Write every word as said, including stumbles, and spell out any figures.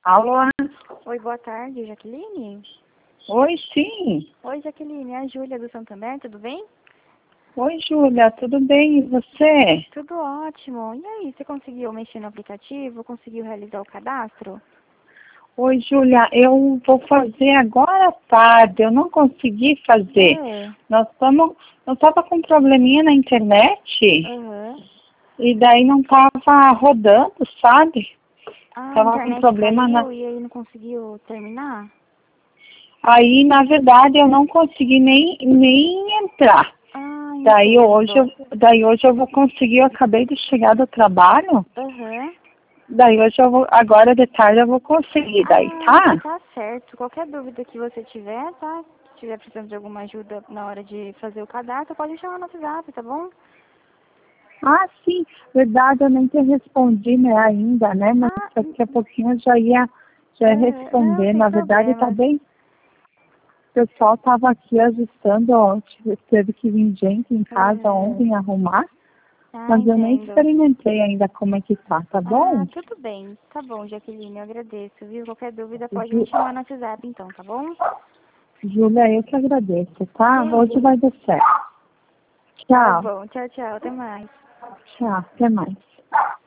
Alô? Oi, boa tarde, Jaqueline? Oi, sim. Oi, Jaqueline, é a Júlia do Santander, tudo bem? Oi, Júlia, tudo bem? E você? Tudo ótimo. E aí, você conseguiu mexer no aplicativo? Conseguiu realizar o cadastro? Oi, Júlia, eu vou fazer agora à tarde, eu não consegui fazer. É. Nós estamos, eu estava com um probleminha na internet Aham. e daí não estava rodando, sabe? Ah, a Tava com internet problema na... caiu e aí não conseguiu terminar? Aí, na verdade, eu não consegui nem, nem entrar. Ah, Daí hoje, eu, entendo. daí hoje eu vou conseguir, eu acabei de chegar do trabalho. Aham. Daí hoje eu vou, agora de tarde eu vou conseguir, daí, Ah, tá? tá certo. Qualquer dúvida que você tiver, tá? Se estiver precisando de alguma ajuda na hora de fazer o cadastro, pode me chamar no WhatsApp, tá bom? Ah, sim, verdade, eu nem te respondi, né, ainda, né, mas Ah, daqui a pouquinho eu já ia, já ia aham. Não, responder. sem Na verdade, tá problemas. bem, o pessoal tava aqui ajustando, ó, tive- teve que vir gente em casa Aham. ontem arrumar, Ah, mas eu nem entendo. experimentei ainda como é que tá, tá Ah, bom? tudo bem. Tá bom, Jaqueline, eu agradeço, viu? Qualquer dúvida pode me Ju- chamar no WhatsApp então, tá bom? Júlia, eu que agradeço, tá? Hoje Imagina. vai dar certo. Tá Tchau, bom, tchau, tchau, até mais. tchau, até mais.